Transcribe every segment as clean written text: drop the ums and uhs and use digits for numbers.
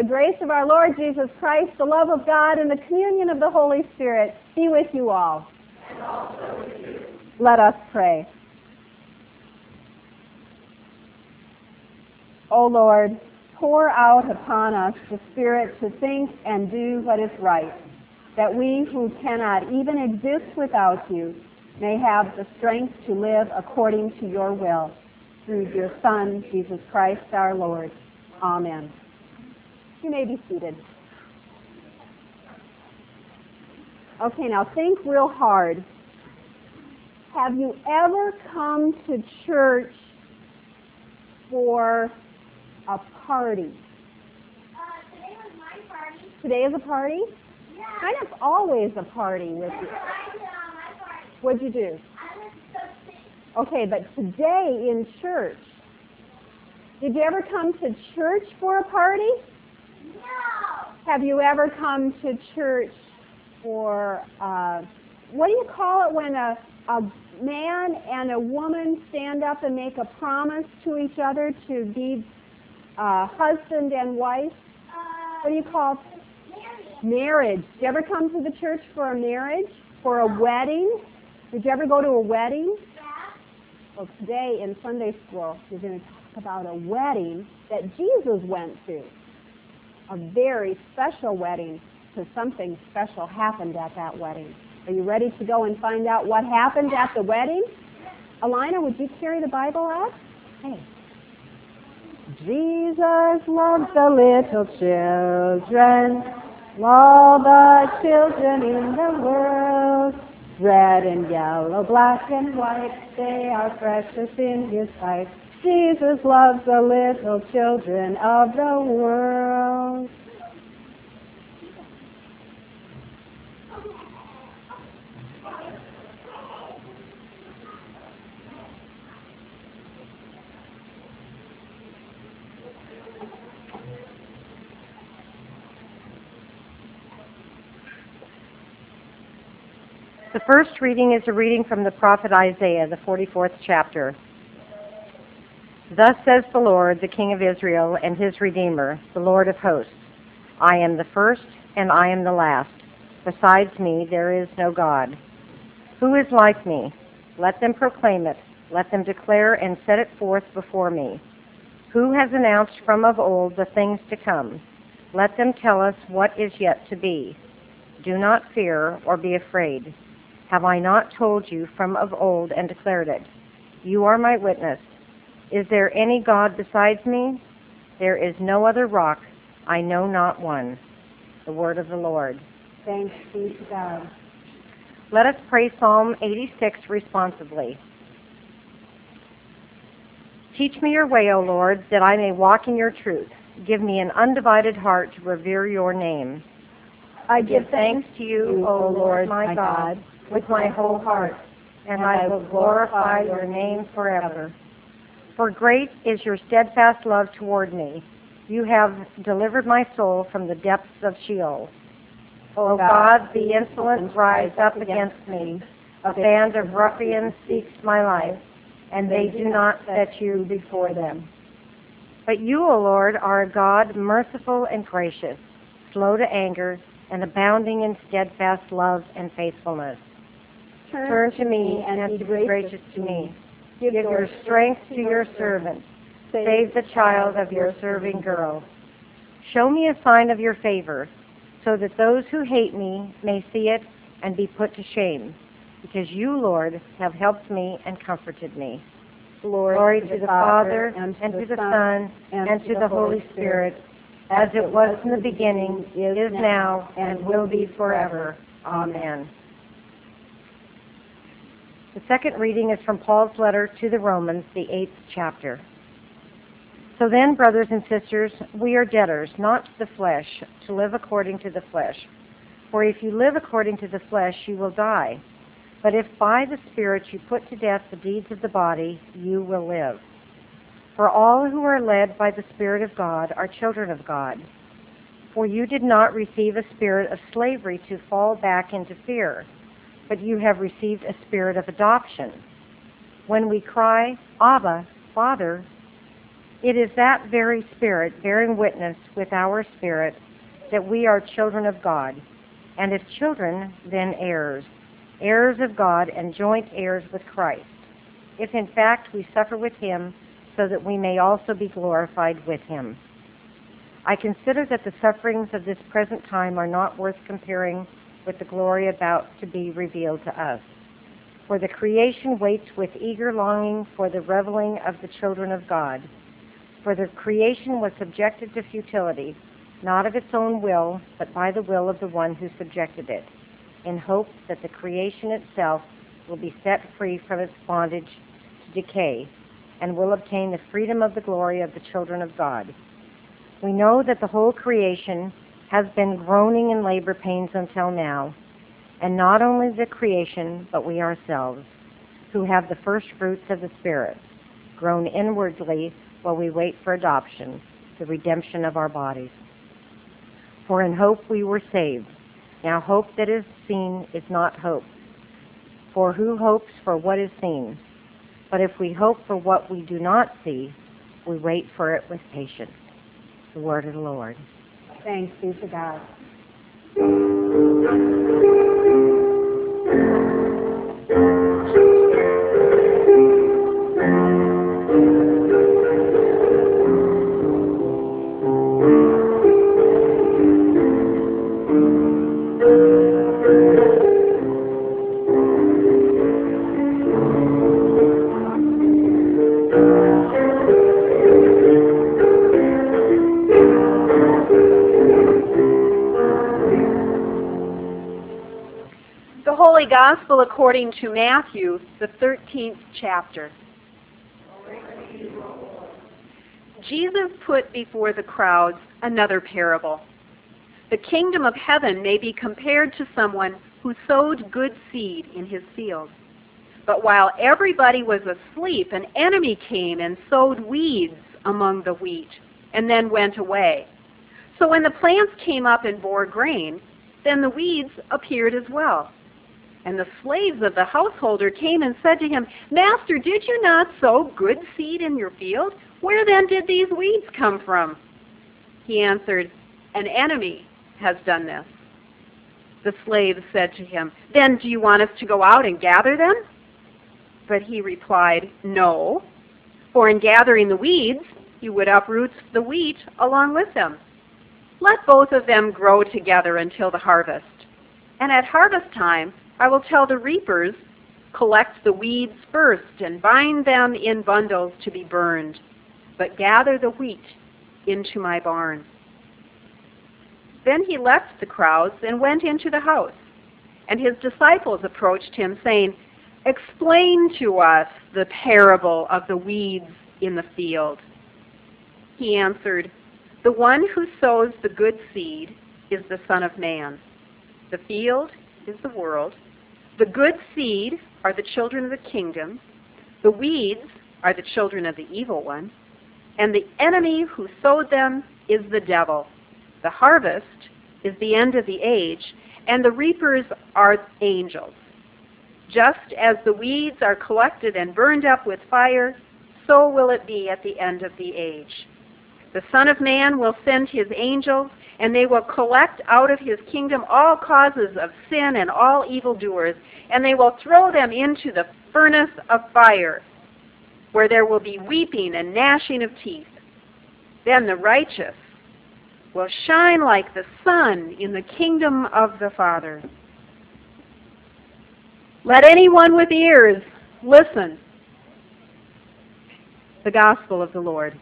The grace of our Lord Jesus Christ, the love of God, and the communion of the Holy Spirit be with you all. And also with you. Let us pray. O Lord, pour out upon us the Spirit to think and do what is right, that we who cannot even exist without you may have the strength to live according to your will. Through your Son, Jesus Christ our Lord. Amen. You may be seated. Okay, now think real hard. Have you ever come to church for a party? Today was my party. Today is a party? Yeah. Kind of always a party with you. My party. What'd you do? I was so sick. Okay, but today in church, did you ever come to church for a party? No. Have you ever come to church for, what do you call it when a man and a woman stand up and make a promise to each other to be husband and wife? What do you call it? Marriage. Did you ever come to the church for a marriage? For a wedding? Did you ever go to a wedding? Yeah. Well, today in Sunday school, we're going to talk about a wedding that Jesus went to. A very special wedding, because something special happened at that wedding. Are you ready to go and find out what happened at the wedding? Alina, would you carry the Bible out? Hey. Jesus loves the little children, all the children in the world. Red and yellow, black and white, they are precious in His sight. Jesus loves the little children of the world. The first reading is a reading from the prophet Isaiah, the 44th chapter. Thus says the Lord, the King of Israel and His Redeemer, the Lord of hosts. I am the first and I am the last. Besides me there is no God. Who is like me? Let them proclaim it. Let them declare and set it forth before me. Who has announced from of old the things to come? Let them tell us what is yet to be. Do not fear or be afraid. Have I not told you from of old and declared it? You are my witness. Is there any God besides me? There is no other rock. I know not one. The word of the Lord. Thanks be to God. Let us pray Psalm 86 responsively. Teach me your way, O Lord, that I may walk in your truth. Give me an undivided heart to revere your name. I give thanks to you, O Lord, my God, with my whole heart, and I will glorify your name forever. For great is your steadfast love toward me. You have delivered my soul from the depths of Sheol. O God, the insolent rise up against me. A band of ruffians seeks my life, and they do not set you before them. But you, O Lord, are a God merciful and gracious, slow to anger, and abounding in steadfast love and faithfulness. Turn to me and be gracious to me. Give your strength to your servant. Save the child of your serving girl. Show me a sign of your favor, so that those who hate me may see it and be put to shame, because you, Lord, have helped me and comforted me. Glory to the Father, and to the Son, and to the Holy Spirit, as it was in the beginning, is now, and will be forever. Amen. The second reading is from Paul's letter to the Romans, the 8th chapter. So then, brothers and sisters, we are debtors, not to the flesh, to live according to the flesh. For if you live according to the flesh, you will die. But if by the Spirit you put to death the deeds of the body, you will live. For all who are led by the Spirit of God are children of God. For you did not receive a spirit of slavery to fall back into fear, but you have received a spirit of adoption. When we cry, Abba, Father, It is that very Spirit bearing witness with our spirit that we are children of God, and if children, then heirs, heirs of God and joint heirs with Christ, if in fact we suffer with him, so that we may also be glorified with him. I consider that the sufferings of this present time are not worth comparing with the glory about to be revealed to us. For the creation waits with eager longing for the revealing of the children of God. For the creation was subjected to futility, not of its own will, but by the will of the one who subjected it, in hope that the creation itself will be set free from its bondage to decay, and will obtain the freedom of the glory of the children of God. We know that the whole creation has been groaning in labor pains until now, and not only the creation, but we ourselves, who have the first fruits of the Spirit, groan inwardly while we wait for adoption, the redemption of our bodies. For in hope we were saved. Now hope that is seen is not hope. For who hopes for what is seen? But if we hope for what we do not see, we wait for it with patience. The word of the Lord. Thanks be to God. Holy Gospel according to Matthew, the 13th chapter. Jesus put before the crowds another parable. The kingdom of heaven may be compared to someone who sowed good seed in his field. But while everybody was asleep, an enemy came and sowed weeds among the wheat, and then went away. So when the plants came up and bore grain, then the weeds appeared as well. And the slaves of the householder came and said to him, "Master, did you not sow good seed in your field? Where then did these weeds come from?" He answered, "An enemy has done this." The slaves said to him, "Then do you want us to go out and gather them?" But he replied, "No, for in gathering the weeds, you would uproot the wheat along with them. Let both of them grow together until the harvest. And at harvest time, I will tell the reapers, collect the weeds first and bind them in bundles to be burned, but gather the wheat into my barn." Then he left the crowds and went into the house. And his disciples approached him, saying, "Explain to us the parable of the weeds in the field." He answered, "The one who sows the good seed is the Son of Man. The field is the world. The good seed are the children of the kingdom. The weeds are the children of the evil one. And the enemy who sowed them is the devil. The harvest is the end of the age, and the reapers are angels. Just as the weeds are collected and burned up with fire, so will it be at the end of the age. The Son of Man will send his angels, and they will collect out of his kingdom all causes of sin and all evildoers, and they will throw them into the furnace of fire, where there will be weeping and gnashing of teeth. Then the righteous will shine like the sun in the kingdom of the Father. Let anyone with ears listen." The Gospel of the Lord.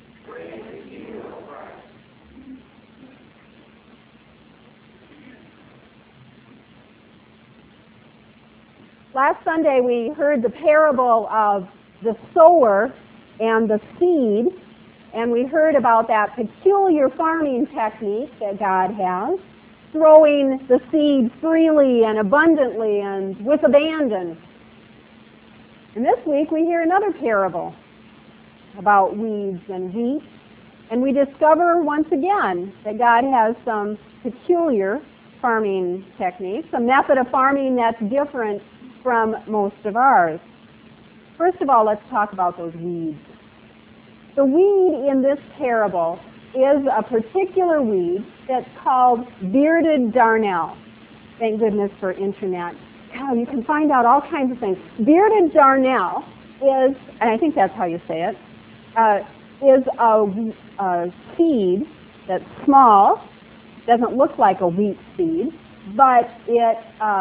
Last Sunday we heard the parable of the sower and the seed, and we heard about that peculiar farming technique that God has, throwing the seed freely and abundantly and with abandon. And this week we hear another parable about weeds and wheat, and we discover once again that God has some peculiar farming techniques, a method of farming that's different from most of ours. First of all, let's talk about those weeds. The weed in this parable is a particular weed that's called bearded darnel. Thank goodness for internet. God, you can find out all kinds of things. Bearded darnel is, and I think that's how you say it, is a seed that's small, doesn't look like a wheat seed, but it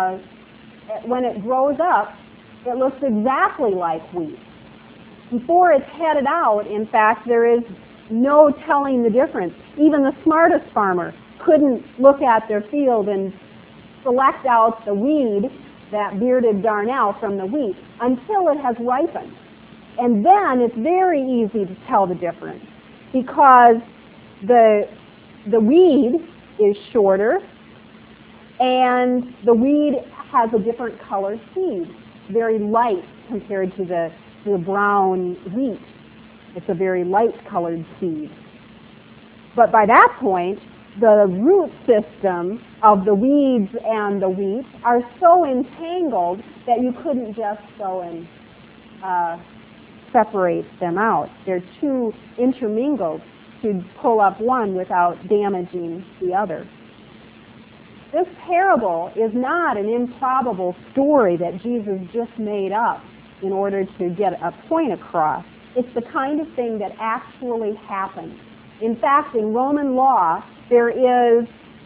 when it grows up, it looks exactly like wheat. Before it's headed out, in fact, there is no telling the difference. Even the smartest farmer couldn't look at their field and select out the weed, that bearded darnel, from the wheat until it has ripened. And then it's very easy to tell the difference because the weed is shorter and the weed has a different colored seed, very light compared to the brown wheat. It's a very light colored seed. But by that point, the root system of the weeds and the wheat are so entangled that you couldn't just go and separate them out. They're too intermingled to pull up one without damaging the other. This parable is not an improbable story that Jesus just made up in order to get a point across. It's the kind of thing that actually happened. In fact, in Roman law, there is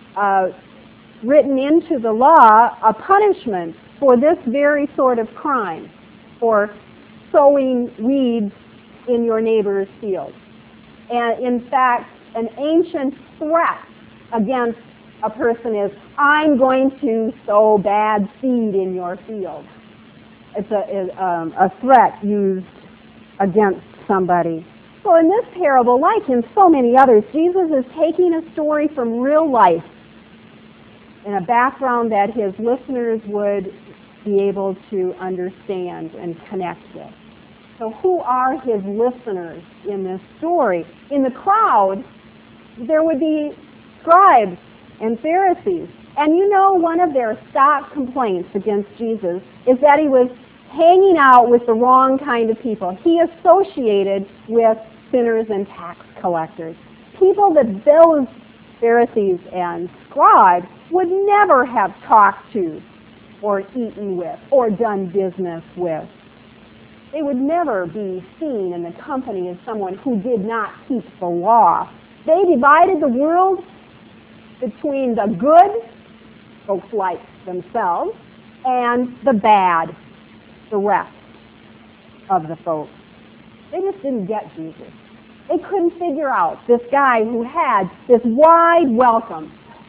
written into the law a punishment for this very sort of crime, for sowing weeds in your neighbor's field. And in fact, an ancient threat against a person is, I'm going to sow bad seed in your field. It's a threat used against somebody. So in this parable, like in so many others, Jesus is taking a story from real life in a background that his listeners would be able to understand and connect with. So who are his listeners in this story? In the crowd, there would be scribes and Pharisees. And you know, one of their stock complaints against Jesus is that he was hanging out with the wrong kind of people. He associated with sinners and tax collectors. People that those Pharisees and scribes would never have talked to or eaten with or done business with. They would never be seen in the company of someone who did not keep the law. They divided the world between the good, folks like themselves, and the bad, the rest of the folks. They just didn't get Jesus. They couldn't figure out this guy who had this wide welcome,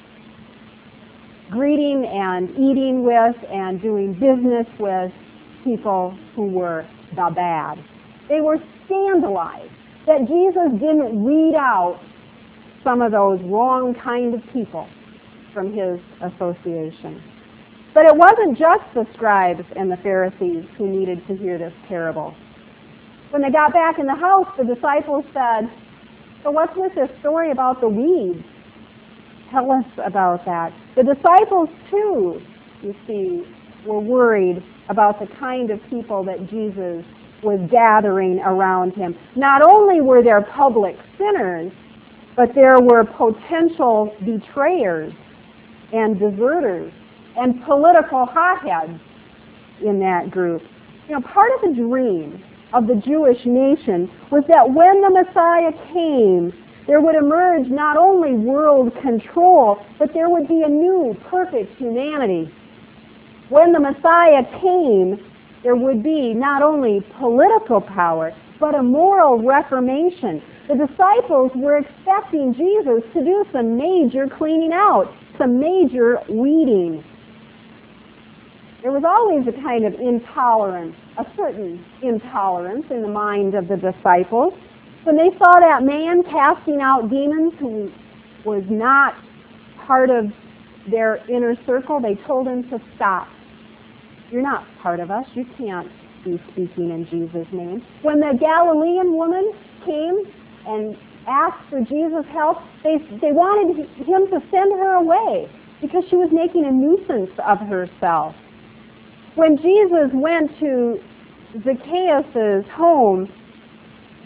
greeting and eating with and doing business with people who were the bad. They were scandalized that Jesus didn't weed out some of those wrong kind of people from his association. But it wasn't just the scribes and the Pharisees who needed to hear this parable. When they got back in the house, the disciples said, so what's with this story about the weeds? Tell us about that. The disciples, too, you see, were worried about the kind of people that Jesus was gathering around him. Not only were there public sinners, but there were potential betrayers and deserters and political hotheads in that group. You know, part of the dream of the Jewish nation was that when the Messiah came, there would emerge not only world control, but there would be a new, perfect humanity. When the Messiah came, there would be not only political power, but a moral reformation. The disciples were expecting Jesus to do some major cleaning out, some major weeding. There was always a kind of intolerance, a certain intolerance in the mind of the disciples. When they saw that man casting out demons who was not part of their inner circle, they told him to stop. You're not part of us. You can't be speaking in Jesus' name. When the Galilean woman came and asked for Jesus' help, they wanted him to send her away because she was making a nuisance of herself. When Jesus went to Zacchaeus' home,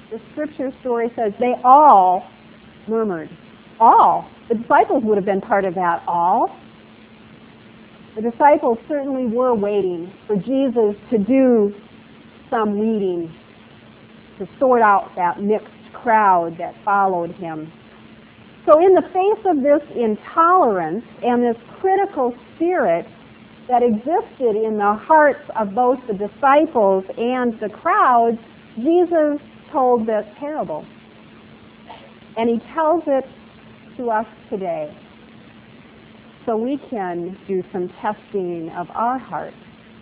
the scripture story says they all murmured. All. The disciples would have been part of that all. The disciples certainly were waiting for Jesus to do some weeding, to sort out that mixed crowd that followed him. So in the face of this intolerance and this critical spirit that existed in the hearts of both the disciples and the crowds, Jesus told this parable. And he tells it to us today so we can do some testing of our hearts.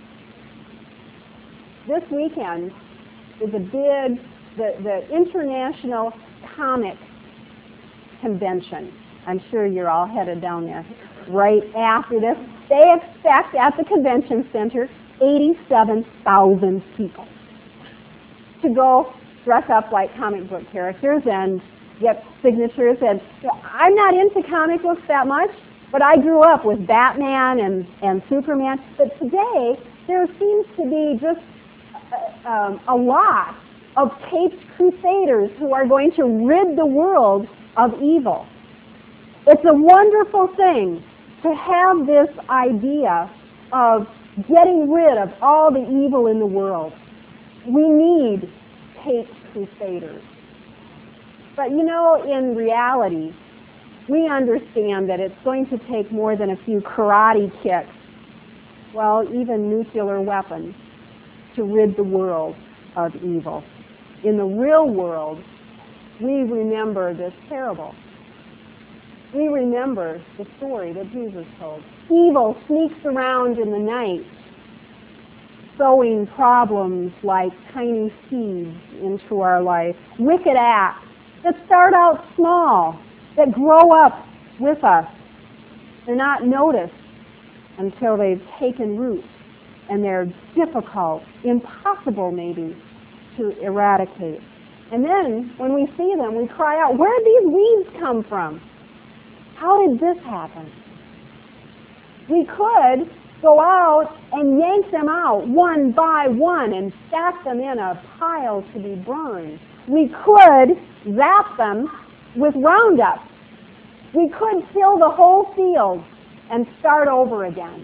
This weekend is the International Comic Convention. I'm sure you're all headed down there right after this. They expect at the convention center 87,000 people to go dress up like comic book characters and get signatures. And I'm not into comic books that much, but I grew up with Batman and Superman. But today, there seems to be just a lot of caped crusaders who are going to rid the world of evil. It's a wonderful thing to have this idea of getting rid of all the evil in the world. We need caped crusaders. But you know, in reality, we understand that it's going to take more than a few karate kicks, well, even nuclear weapons, to rid the world of evil. In the real world, we remember this parable. We remember the story that Jesus told. Evil sneaks around in the night, sowing problems like tiny seeds into our life. Wicked acts that start out small, that grow up with us. They're not noticed until they've taken root, and they're difficult, impossible maybe, to eradicate. And then, when we see them, we cry out, where did these weeds come from? How did this happen? We could go out and yank them out one by one and stack them in a pile to be burned. We could zap them with Roundup. We could fill the whole field and start over again.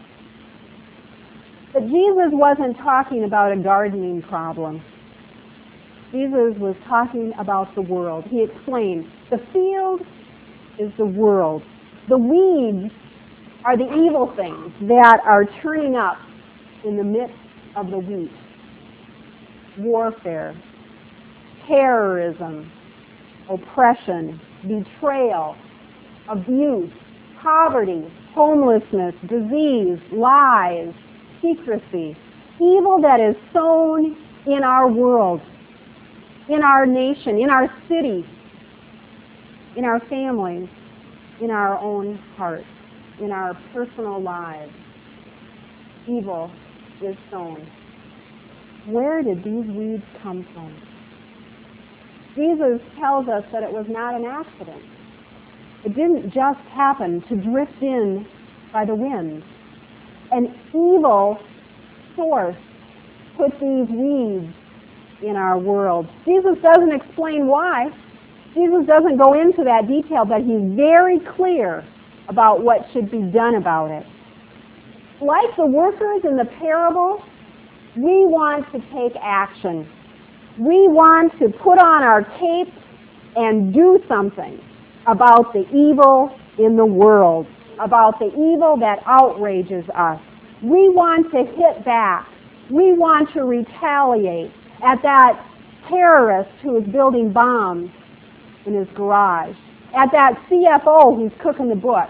But Jesus wasn't talking about a gardening problem. Jesus was talking about the world. He explained, the field is the world. The weeds are the evil things that are turning up in the midst of the wheat. Warfare, terrorism, oppression, betrayal, abuse, poverty, homelessness, disease, lies, secrecy, evil that is sown in our world, in our nation, in our city, in our families, in our own hearts, in our personal lives. Evil is sown. Where did these weeds come from? Jesus tells us that it was not an accident. It didn't just happen to drift in by the wind. An evil source put these weeds in our world. Jesus doesn't explain why. Jesus doesn't go into that detail, but he's very clear about what should be done about it. Like the workers in the parable, we want to take action. We want to put on our capes and do something about the evil in the world, about the evil that outrages us. We want to hit back. We want to retaliate at that terrorist who is building bombs in his garage, at that CFO who's cooking the books,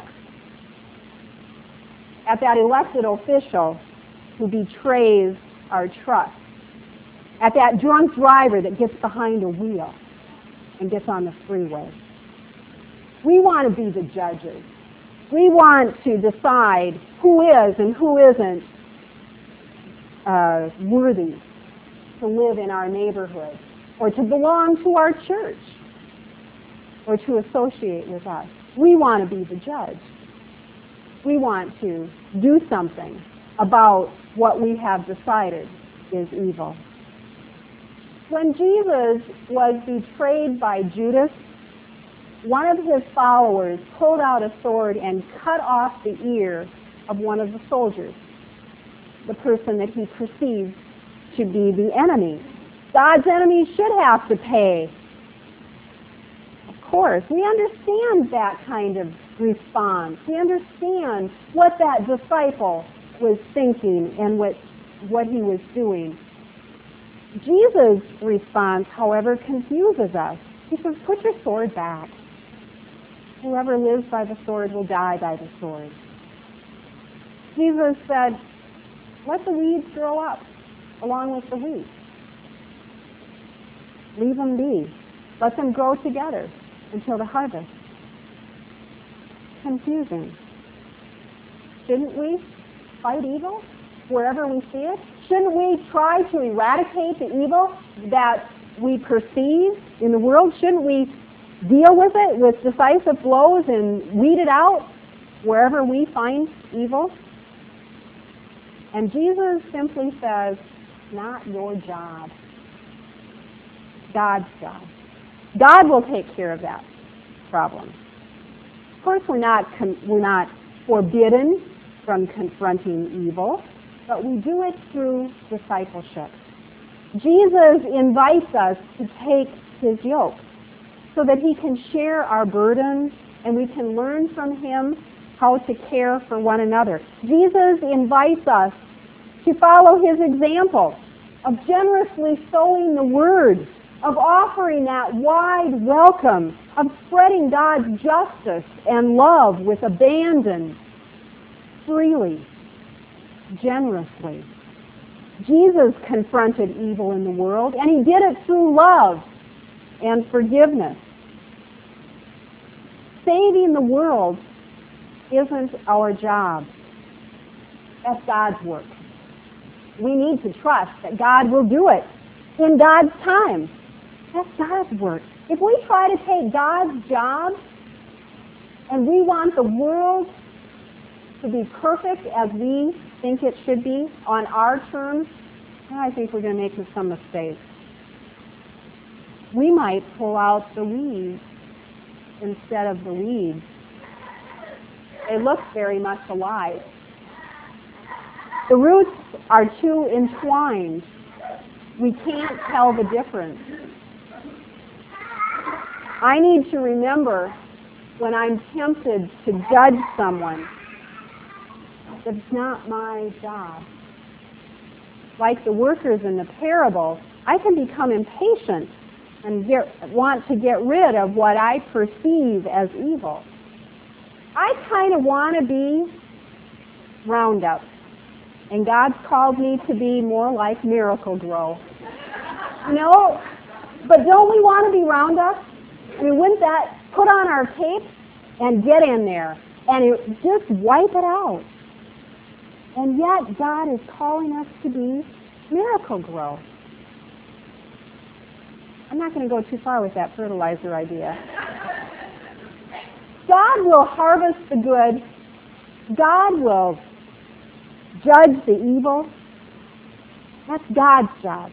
at that elected official who betrays our trust, at that drunk driver that gets behind a wheel and gets on the freeway. We want to be the judges. We want to decide who is and who isn't worthy to live in our neighborhood or to belong to our church or to associate with us. We want to be the judge. We want to do something about what we have decided is evil. When Jesus was betrayed by Judas, one of his followers pulled out a sword and cut off the ear of one of the soldiers, the person that he perceived to be the enemy. God's enemies should have to pay. Of course, we understand that kind of response. We understand what that disciple was thinking and what he was doing. Jesus' response, however, confuses us. He says, put your sword back. Whoever lives by the sword will die by the sword. Jesus said, let the weeds grow up along with the wheat. Leave them be. Let them grow together until the harvest. Confusing. Shouldn't we fight evil wherever we see it? Shouldn't we try to eradicate the evil that we perceive in the world? Shouldn't we deal with it with decisive blows and weed it out wherever we find evil? And Jesus simply says, not your job. God's job. God will take care of that problem. Of course, we're not forbidden from confronting evil, but we do it through discipleship. Jesus invites us to take his yoke so that he can share our burdens and we can learn from him how to care for one another. Jesus invites us to follow his example of generously sowing the word, of offering that wide welcome, of spreading God's justice and love with abandon, freely, generously. Jesus confronted evil in the world, and he did it through love and forgiveness. Saving the world isn't our job. That's God's work. We need to trust that God will do it in God's time. That's God's work. If we try to take God's job and we want the world to be perfect as we think it should be on our terms, I think we're going to make some mistakes. We might pull out the weeds instead of the weeds. They look very much alike. The roots are too entwined. We can't tell the difference. I need to remember when I'm tempted to judge someone that it's not my job. Like the workers in the parable, I can become impatient and want to get rid of what I perceive as evil. I kind of want to be Roundup, and God's called me to be more like Miracle-Gro. No, but don't we want to be Roundup? I mean, wouldn't that put on our cape and get in there and just wipe it out? And yet God is calling us to be Miracle-Gro. I'm not going to go too far with that fertilizer idea. God will harvest the good. God will judge the evil. That's God's job.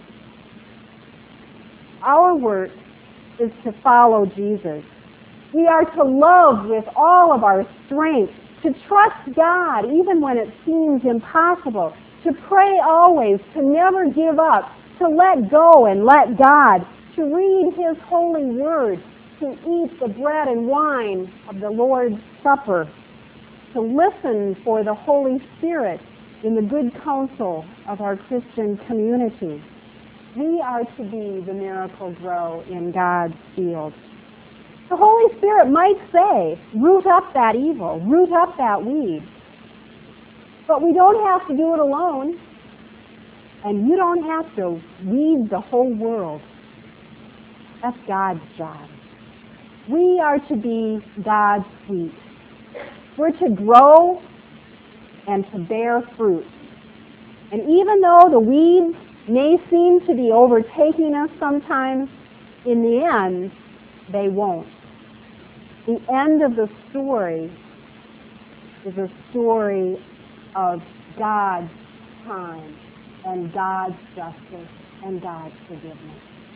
Our work is to follow Jesus. We are to love with all of our strength, to trust God even when it seems impossible, to pray always, to never give up, to let go and let God, to read his holy word, to eat the bread and wine of the Lord's Supper, to listen for the Holy Spirit in the good counsel of our Christian community. We are to be the Miracle-Gro in God's field. The Holy Spirit might say, root up that evil, root up that weed. But we don't have to do it alone. And you don't have to weed the whole world. That's God's job. We are to be God's wheat. We're to grow and to bear fruit. And even though the weeds may seem to be overtaking us sometimes, in the end, they won't. The end of the story is a story of God's time and God's justice and God's forgiveness.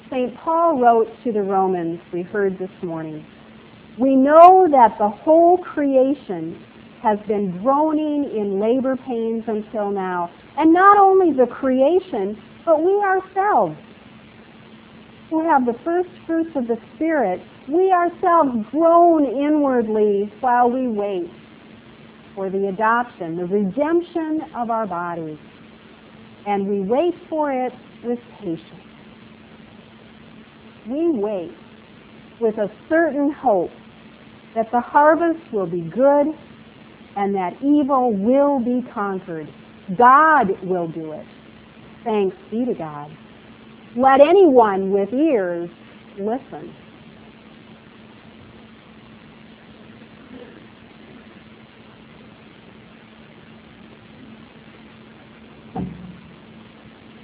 St. Paul wrote to the Romans, we heard this morning, we know that the whole creation has been groaning in labor pains until now. And not only the creation, but we ourselves, who have the first fruits of the Spirit, we ourselves groan inwardly while we wait for the adoption, the redemption of our bodies. And we wait for it with patience. We wait with a certain hope that the harvest will be good and that evil will be conquered. God will do it. Thanks be to God. Let anyone with ears listen.